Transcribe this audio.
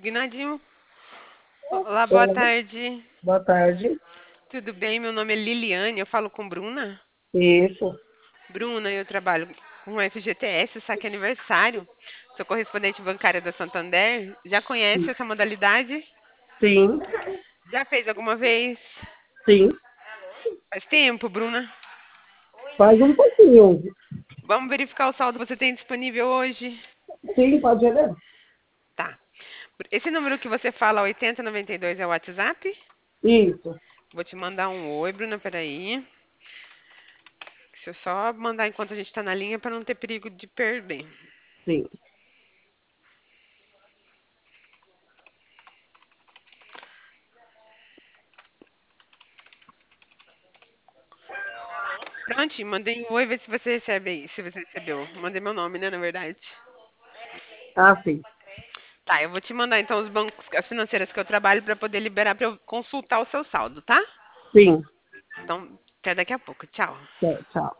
Ignadinho, olá, boa Oi, tarde. boa tarde. Tudo bem? Meu nome é Liliane, eu falo com Bruna. Isso, Bruna, eu trabalho com o FGTS, saque aniversário. Sou correspondente bancária da Santander. Já conhece essa modalidade? sim, Já fez alguma vez? sim. Faz tempo, Bruna. Faz um pouquinho. Vamos verificar o saldo que você tem disponível hoje? Sim, pode ver. Tá. Esse número que você fala, 8092, é o WhatsApp? Isso, Vou te mandar um oi, Bruna, peraí. Deixa eu só mandar enquanto a gente tá na linha para não ter perigo de perder. sim. Pronto, mandei um oi, ver se você recebe aí, se você recebeu. Mandei meu nome, né, na verdade. Ah, sim, Tá, eu vou te mandar então os bancos, as financeiras que eu trabalho para poder liberar para eu consultar o seu saldo, tá? sim. Então, até daqui a pouco. Tchau. Tchau.